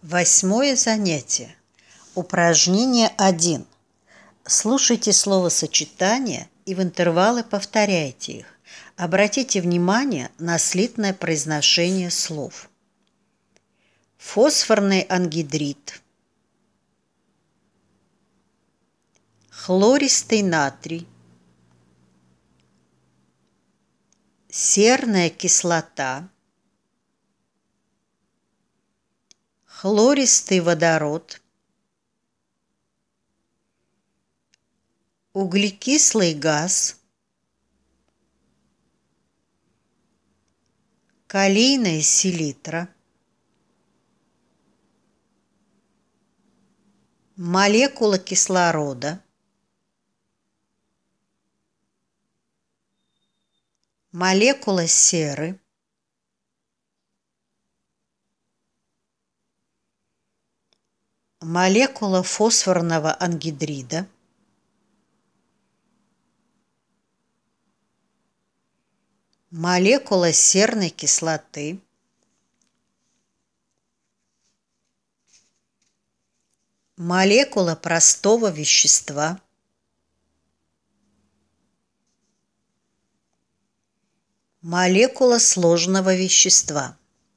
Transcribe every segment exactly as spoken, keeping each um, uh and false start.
Восьмое занятие. Упражнение один. Слушайте словосочетания и в интервалы повторяйте их. Обратите внимание на слитное произношение слов. Фосфорный ангидрид, хлористый натрий, серная кислота, хлористый водород, углекислый газ, калийная селитра, молекула кислорода, молекула серы, молекула фосфорного ангидрида, молекула серной кислоты, молекула простого вещества, молекула сложного вещества.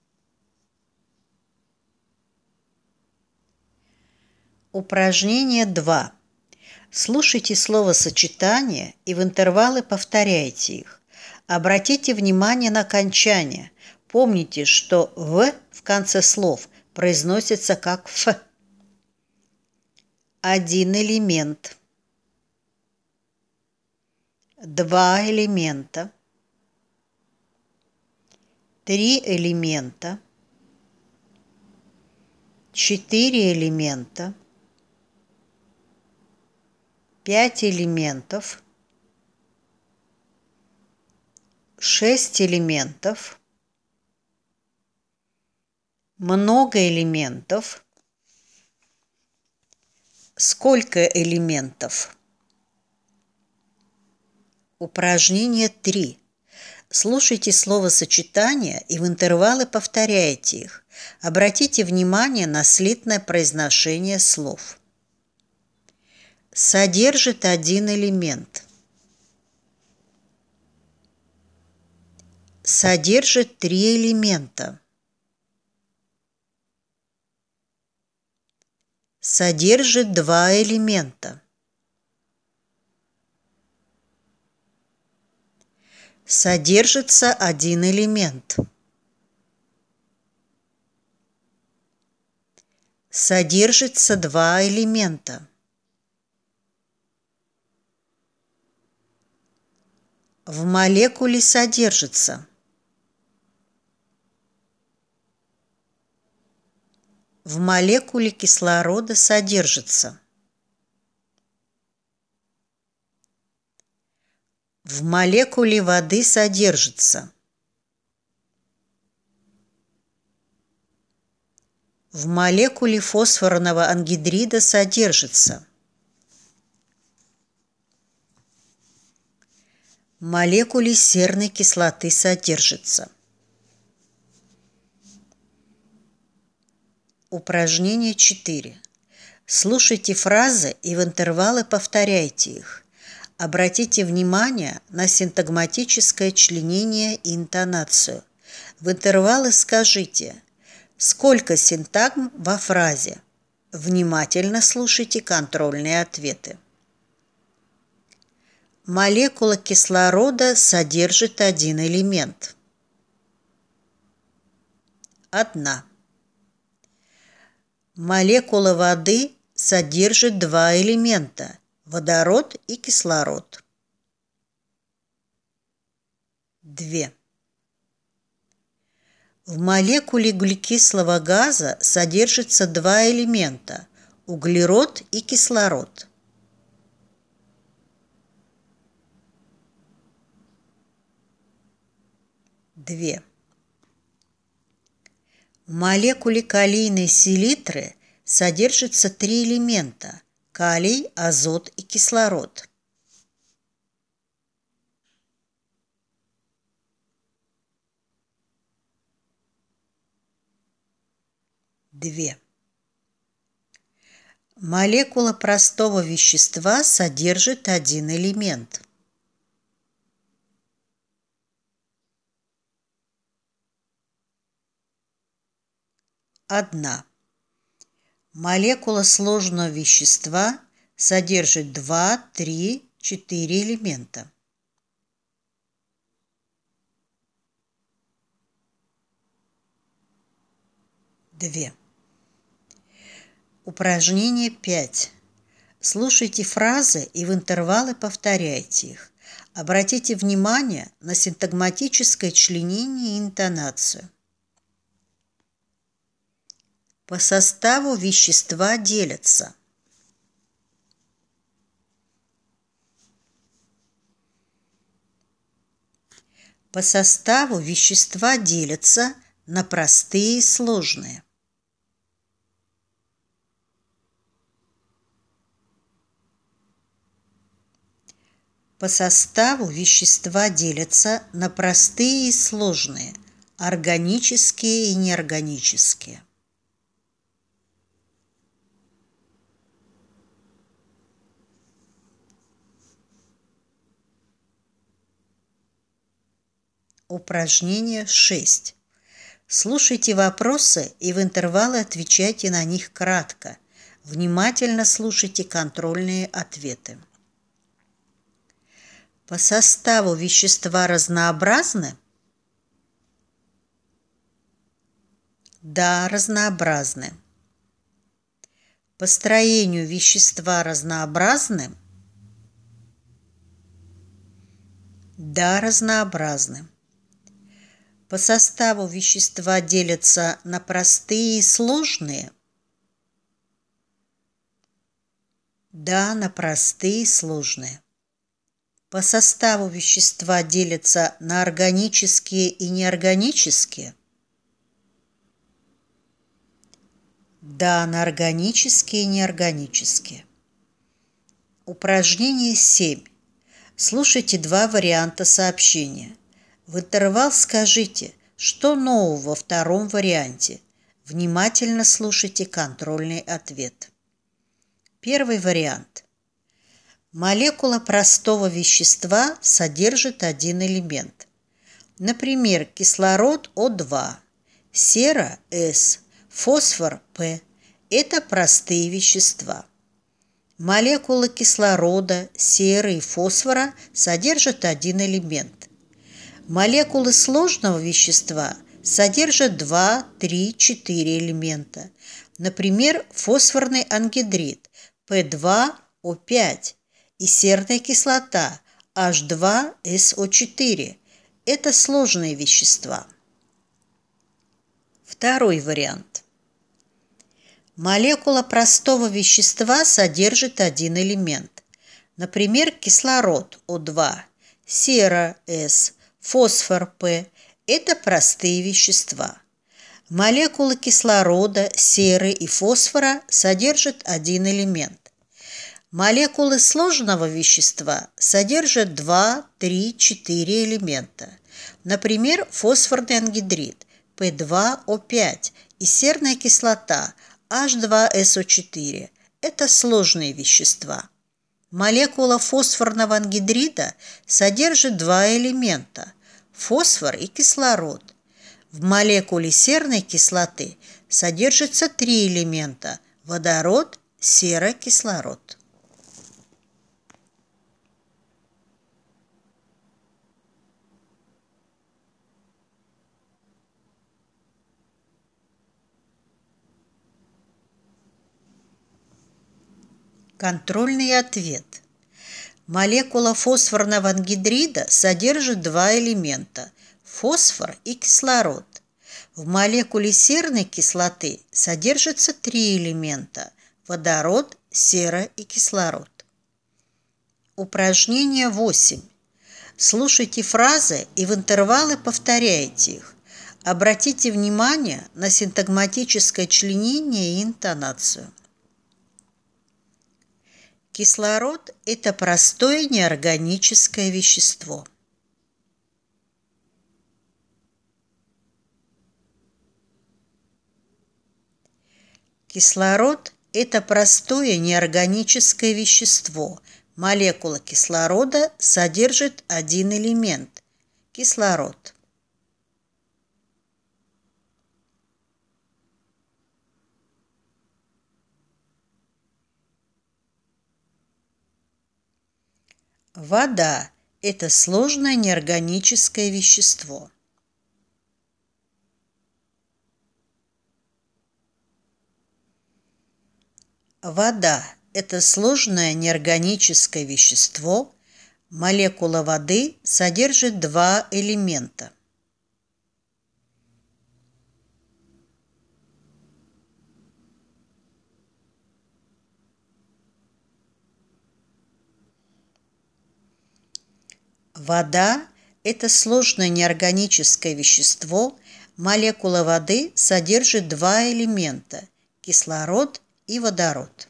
Упражнение два. Слушайте словосочетания и в интервалы повторяйте их. Обратите внимание на окончание. Помните, что «в» в конце слов произносится как «ф». Один элемент. Два элемента. Три элемента. Четыре элемента. Пять элементов. Шесть элементов. Много элементов. Сколько элементов? Упражнение три. Слушайте словосочетания и в интервалы повторяйте их. Обратите внимание на слитное произношение слов. Содержит один элемент. Содержит три элемента. Содержит два элемента. Содержится один элемент. Содержится два элемента. В молекуле содержится. В молекуле кислорода содержится. В молекуле воды содержится. В молекуле фосфорного ангидрида содержится. В молекуле серной кислоты содержится. Упражнение четыре. Слушайте фразы и в интервалы повторяйте их. Обратите внимание на синтагматическое членение и интонацию. В интервалы скажите, сколько синтагм во фразе. Внимательно слушайте контрольные ответы. Молекула кислорода содержит один элемент. Одна. Молекула воды содержит два элемента – водород и кислород. Две. В молекуле углекислого газа содержится два элемента – углерод и кислород. Две. В молекуле калийной селитры содержится три элемента – калий, азот и кислород. Две. Молекула простого вещества содержит один элемент. Одна. Молекула сложного вещества содержит два, три, четыре элемента. Две. Упражнение пять. Слушайте фразы и в интервалы повторяйте их. Обратите внимание на синтагматическое членение и интонацию. По составу вещества делятся. По составу вещества делятся на простые и сложные. По составу вещества делятся на простые и сложные, органические и неорганические. Упражнение шесть. Слушайте вопросы и в интервалы отвечайте на них кратко. Внимательно слушайте контрольные ответы. По составу вещества разнообразны? Да, разнообразны. По строению вещества разнообразны? Да, разнообразны. По составу вещества делятся на простые и сложные? Да, на простые и сложные. По составу вещества делятся на органические и неорганические? Да, на органические и неорганические. Упражнение семь. Слушайте два варианта сообщения. В интервал скажите, что нового во втором варианте. Внимательно слушайте контрольный ответ. Первый вариант. Молекула простого вещества содержит один элемент. Например, кислород О два, сера С, фосфор П. Это простые вещества. Молекулы кислорода, серы и фосфора содержат один элемент. Молекулы сложного вещества содержат два, три, четыре элемента. Например, фосфорный ангидрид П два О пять и серная кислота H два S O четыре. Это сложные вещества. Второй вариант. Молекула простого вещества содержит один элемент. Например, кислород О два, сера С, фосфор П. Это простые вещества. Молекулы кислорода, серы и фосфора содержат один элемент. Молекулы сложного вещества содержат два, три, четыре элемента. Например, фосфорный ангидрид П два О пять и серная кислота H два S O четыре. Это сложные вещества. Молекула фосфорного ангидрида содержит два элемента – фосфор и кислород. В молекуле серной кислоты содержится три элемента – водород, сера, кислород. Контрольный ответ. Молекула фосфорного ангидрида содержит два элемента – фосфор и кислород. В молекуле серной кислоты содержится три элемента – водород, сера и кислород. Упражнение восемь. Слушайте фразы и в интервалы повторяйте их. Обратите внимание на синтагматическое членение и интонацию. Кислород – это простое неорганическое вещество. Кислород это простое неорганическое вещество. Молекула кислорода содержит один элемент – кислород. Вода – это сложное неорганическое вещество. Вода – это сложное неорганическое вещество. Молекула воды содержит два элемента. Вода – это сложное неорганическое вещество. Молекула воды содержит два элемента – кислород и водород.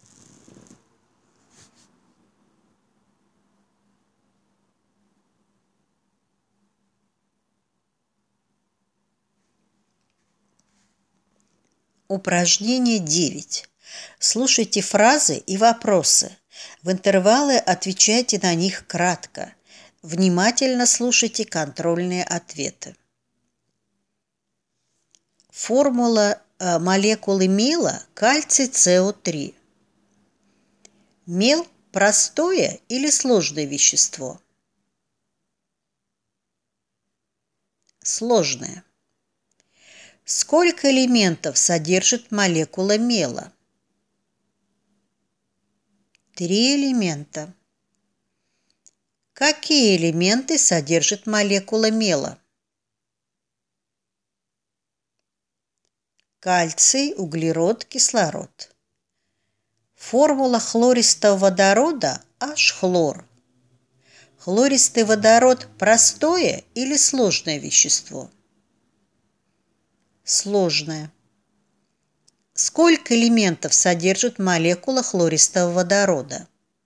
Упражнение девять. Слушайте фразы и вопросы. В интервалы отвечайте на них кратко. Внимательно слушайте контрольные ответы. Формула молекулы мела кальций С О три. Мел – простое или сложное вещество? Сложное. Сколько элементов содержит молекула мела? Три элемента. Какие элементы содержит молекула мела? Кальций, углерод, кислород. Формула хлористого водорода H-хлор. Хлористый водород – простое или сложное вещество? Сложное. Сколько элементов содержит молекула хлористого водорода?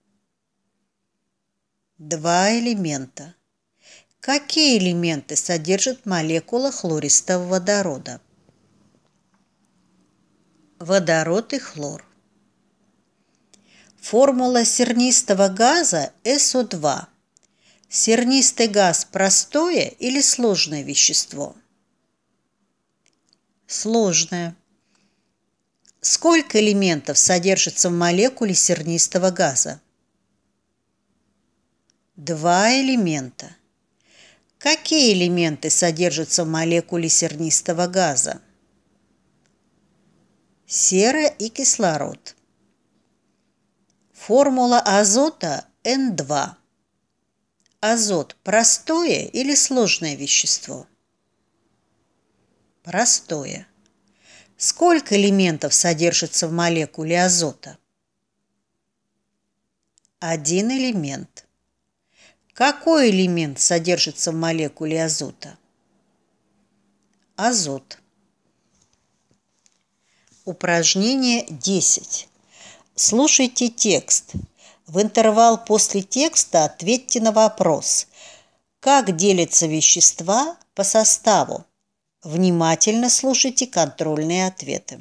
Два элемента. Какие элементы содержит молекула хлористого водорода? Водород и хлор. Формула сернистого газа С О два. Сернистый газ – простое или сложное вещество? Сложное. Сколько элементов содержится в молекуле сернистого газа? Два элемента. Какие элементы содержатся в молекуле сернистого газа? Сера и кислород. Формула азота Н два. Азот – простое или сложное вещество? Простое. Сколько элементов содержится в молекуле азота? Один элемент. Какой элемент содержится в молекуле азота? Азот. Упражнение десять. Слушайте текст. В интервал после текста ответьте на вопрос: как делятся вещества по составу? Внимательно слушайте контрольные ответы.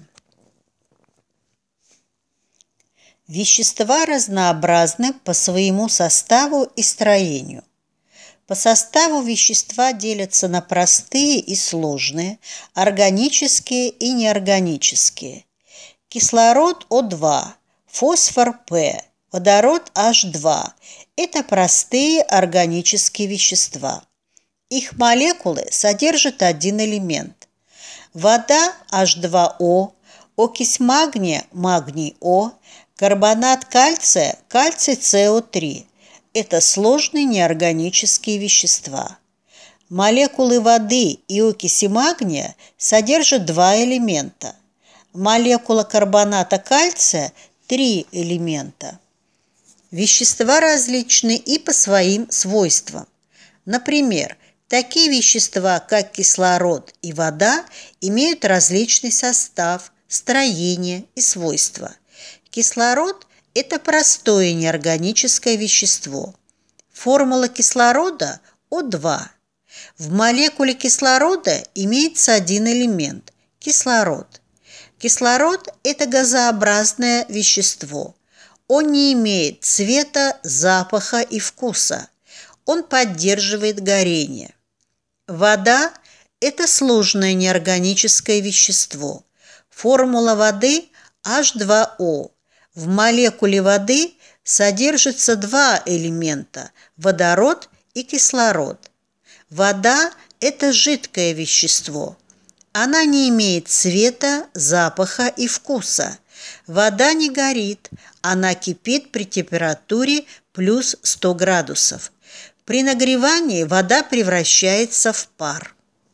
Вещества разнообразны по своему составу и строению. По составу вещества делятся на простые и сложные, органические и неорганические. Кислород О два, фосфор П, водород H два – это простые органические вещества. Их молекулы содержат один элемент. Вода H два O, окись магния – магний О, карбонат кальция – кальций С О три. Это сложные неорганические вещества. Молекулы воды и окиси магния содержат два элемента. Молекула карбоната кальция – три элемента. Вещества различны и по своим свойствам. Например, такие вещества, как кислород и вода, имеют различный состав, строение и свойства. Кислород – это простое неорганическое вещество. Формула кислорода О два. В молекуле кислорода имеется один элемент – кислород. Кислород – это газообразное вещество. Он не имеет цвета, запаха и вкуса. Он поддерживает горение. Вода – это сложное неорганическое вещество. Формула воды – эйч два о. В молекуле воды содержится два элемента – водород и кислород. Вода – это жидкое вещество. Она не имеет цвета, запаха и вкуса. Вода не горит, она кипит при температуре плюс сто градусов. При нагревании вода превращается в пар.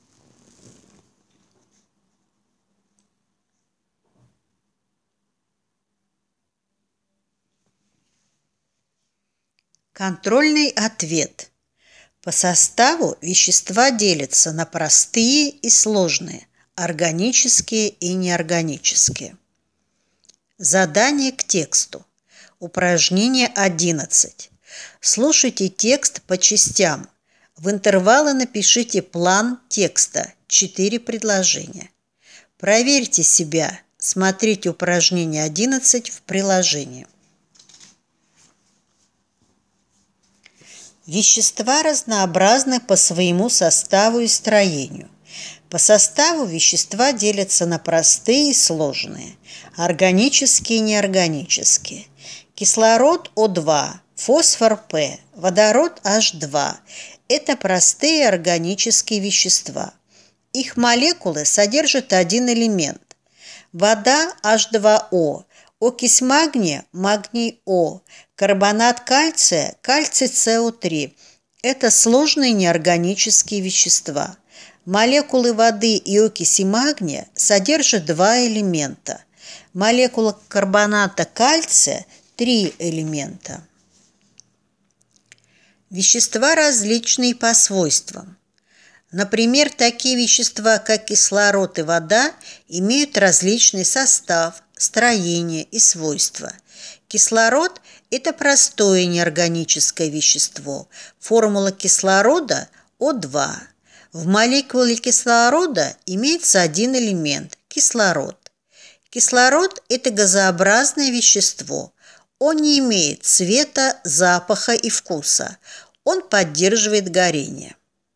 Контрольный ответ. По составу вещества делятся на простые и сложные, органические и неорганические. Задание к тексту. Упражнение одиннадцать. Слушайте текст по частям. В интервалы напишите план текста, четыре предложения. Проверьте себя. Смотрите упражнение одиннадцать в приложении. Вещества разнообразны по своему составу и строению. По составу вещества делятся на простые и сложные, органические и неорганические. Кислород О два, фосфор П, водород H два – это простые органические вещества. Их молекулы содержат один элемент. Вода H два о, окись магния – магний О, карбонат кальция – кальций С О три – это сложные неорганические вещества. Молекулы воды и окиси магния содержат два элемента. Молекула карбоната кальция – три элемента. Вещества различные по свойствам. Например, такие вещества, как кислород и вода, имеют различный состав, строение и свойства. Кислород – это простое неорганическое вещество. Формула кислорода – О два. В молекуле кислорода имеется один элемент – кислород. Кислород – это газообразное вещество. Он не имеет цвета, запаха и вкуса. Он поддерживает горение.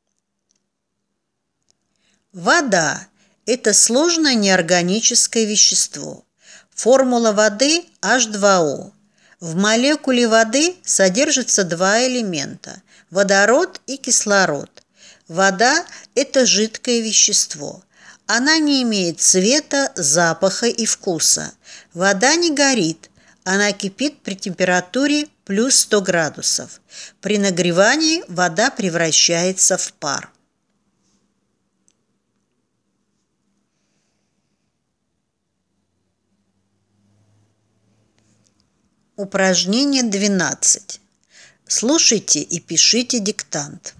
Вода – это сложное неорганическое вещество. Формула воды – H два о. В молекуле воды содержатся два элемента – водород и кислород. Вода – это жидкое вещество. Она не имеет цвета, запаха и вкуса. Вода не горит. Она кипит при температуре плюс сто градусов. При нагревании вода превращается в пар. Упражнение двенадцать. Слушайте и пишите диктант.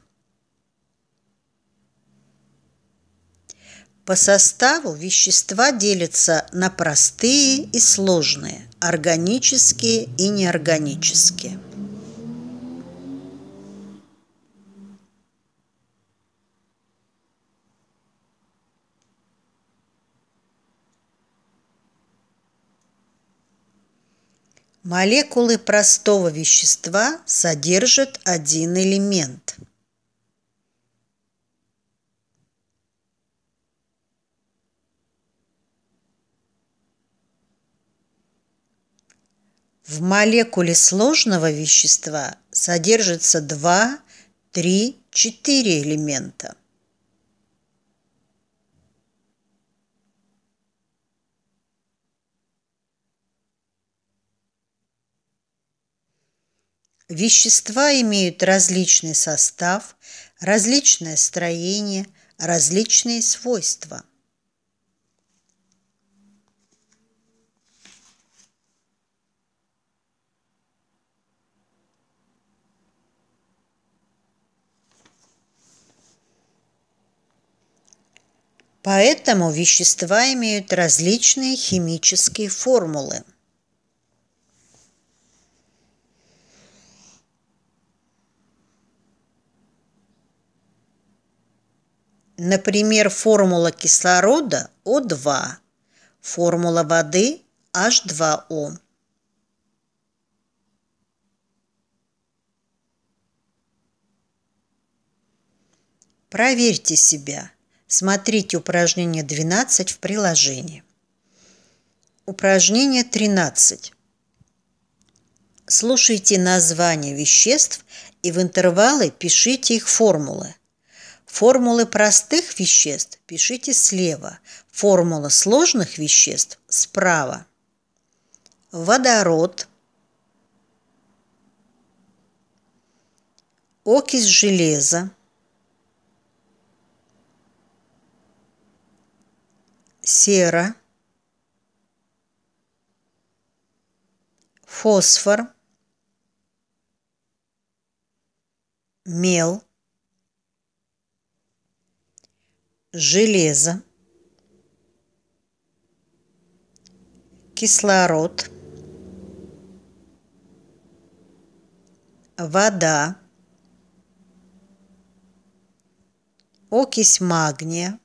По составу вещества делятся на простые и сложные, органические и неорганические. Молекулы простого вещества содержат один элемент. В молекуле сложного вещества содержится два, три, четыре элемента. Вещества имеют различный состав, различное строение, различные свойства. Поэтому вещества имеют различные химические формулы. Например, формула кислорода О два, Формула воды эйч два о. Проверьте себя. Смотрите упражнение двенадцать в приложении. Упражнение тринадцать. Слушайте названия веществ и в интервалы пишите их формулы. Формулы простых веществ пишите слева, формула сложных веществ справа. Водород, окись железа, сера, фосфор, мел, железо, кислород, вода, окись магния,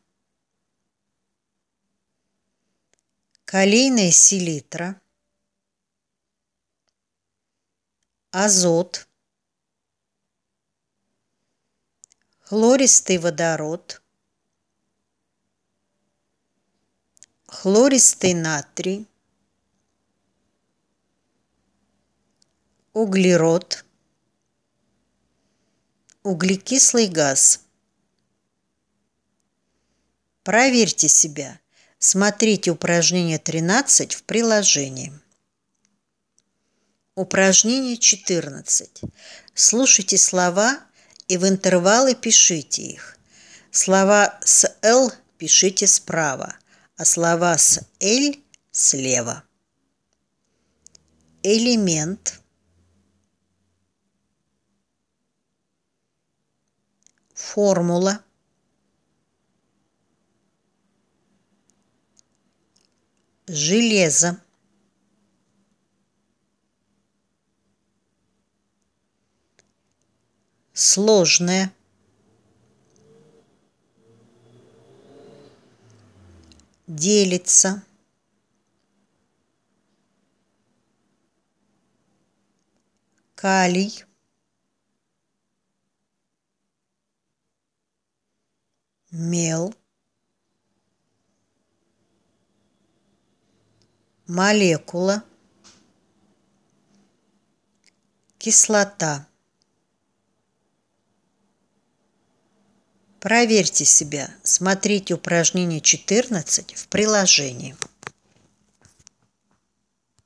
калийная селитра, азот, хлористый водород, хлористый натрий, углерод, углекислый газ. Проверьте себя. Смотрите упражнение тринадцать в приложении. Упражнение четырнадцать. Слушайте слова и в интервалы пишите их. Слова с «л» пишите справа, а слова с «л» слева. Элемент, формула, железо, сложное, делится, калий, мел, молекула, кислота. Проверьте себя. Смотрите упражнение четырнадцать в приложении.